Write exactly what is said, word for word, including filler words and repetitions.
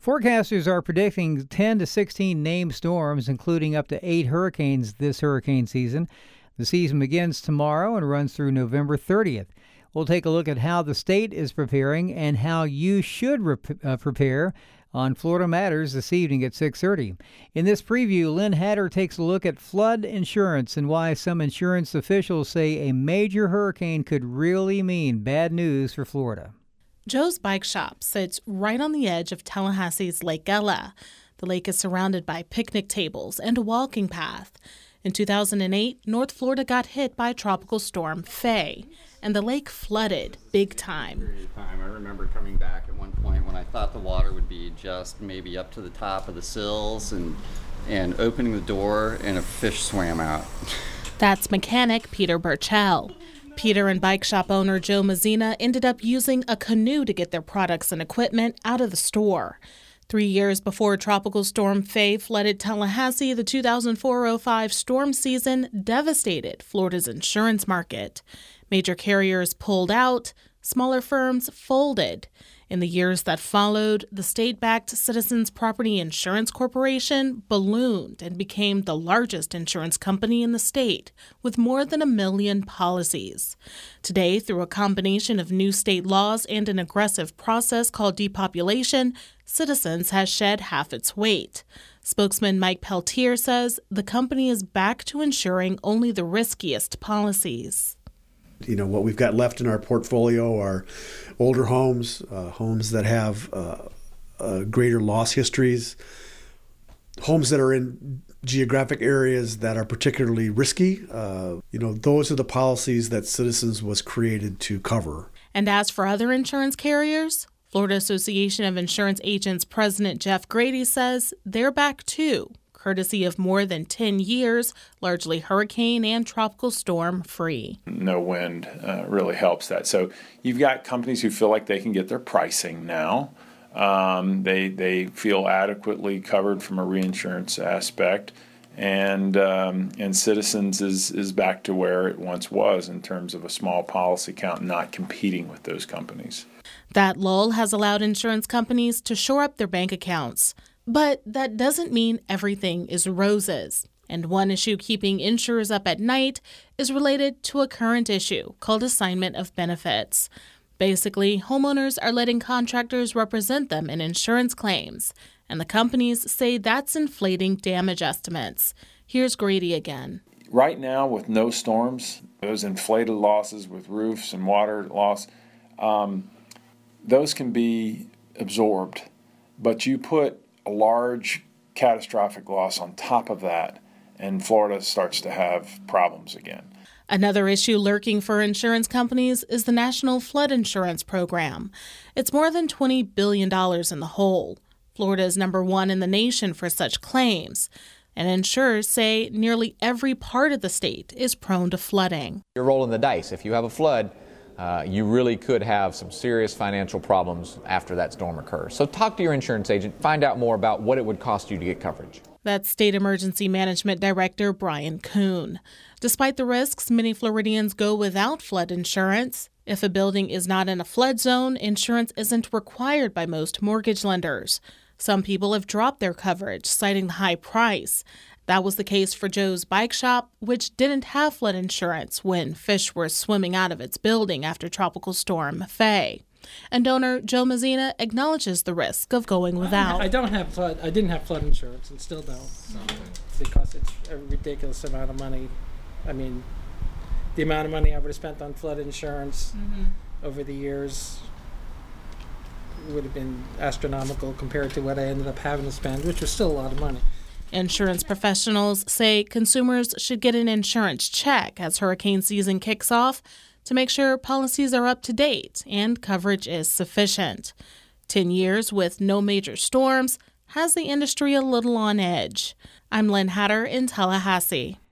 Forecasters are predicting ten to sixteen named storms, including up to eight hurricanes this hurricane season. The season begins tomorrow and runs through November thirtieth. We'll take a look at how the state is preparing and how you should rep- uh, prepare on Florida Matters this evening at six thirty. In this preview, Lynn Hatter takes a look at flood insurance and why some insurance officials say a major hurricane could really mean bad news for Florida. Joe's Bike Shop sits right on the edge of Tallahassee's Lake Ella. The lake is surrounded by picnic tables and a walking path. In two thousand eight, North Florida got hit by Tropical Storm Faye, and the lake flooded big time. I remember coming back at one point when I thought the water would be just maybe up to the top of the sills and, and opening the door, and a fish swam out. That's mechanic Peter Burchell. Peter and bike shop owner Joe Mazzina ended up using a canoe to get their products and equipment out of the store. Three years before Tropical Storm Faye flooded Tallahassee, the two thousand four oh five storm season devastated Florida's insurance market. Major carriers pulled out, smaller firms folded. In the years that followed, the state-backed Citizens Property Insurance Corporation ballooned and became the largest insurance company in the state, with more than a million policies. Today, through a combination of new state laws and an aggressive process called depopulation, Citizens has shed half its weight. Spokesman Mike Peltier says the company is back to insuring only the riskiest policies. You know, what we've got left in our portfolio are older homes, uh, homes that have uh, uh, greater loss histories, homes that are in geographic areas that are particularly risky. Uh, you know, those are the policies that Citizens was created to cover. And as for other insurance carriers, Florida Association of Insurance Agents President Jeff Grady says they're back too, courtesy of more than ten years, largely hurricane and tropical storm free. No wind uh, really helps that. So you've got companies who feel like they can get their pricing now. Um, they they feel adequately covered from a reinsurance aspect, and um, and Citizens is is back to where it once was in terms of a small policy count, not competing with those companies. That lull has allowed insurance companies to shore up their bank accounts. But that doesn't mean everything is roses. And one issue keeping insurers up at night is related to a current issue called assignment of benefits. Basically, homeowners are letting contractors represent them in insurance claims, and the companies say that's inflating damage estimates. Here's Grady again. Right now, with no storms, those inflated losses with roofs and water loss, um, those can be absorbed. But you put a large catastrophic loss on top of that, and Florida starts to have problems again. Another issue lurking for insurance companies is the National Flood Insurance Program. It's more than twenty billion dollars in the hole. Florida is number one in the nation for such claims, and insurers say nearly every part of the state is prone to flooding. You're rolling the dice. If you have a flood, Uh, you really could have some serious financial problems after that storm occurs. So talk to your insurance agent, find out more about what it would cost you to get coverage. That's State Emergency Management Director Brian Kuhn. Despite the risks, many Floridians go without flood insurance. If a building is not in a flood zone, insurance isn't required by most mortgage lenders. Some people have dropped their coverage, citing the high price. That was the case for Joe's Bike Shop, which didn't have flood insurance when fish were swimming out of its building after Tropical Storm Faye. And owner Joe Mazzina acknowledges the risk of going without. I don't have flood. I didn't have flood insurance and still don't, so, because it's a ridiculous amount of money. I mean, the amount of money I would have spent on flood insurance mm-hmm. over the years would have been astronomical compared to what I ended up having to spend, which was still a lot of money. Insurance professionals say consumers should get an insurance check as hurricane season kicks off to make sure policies are up to date and coverage is sufficient. Ten years with no major storms has the industry a little on edge. I'm Lynn Hatter in Tallahassee.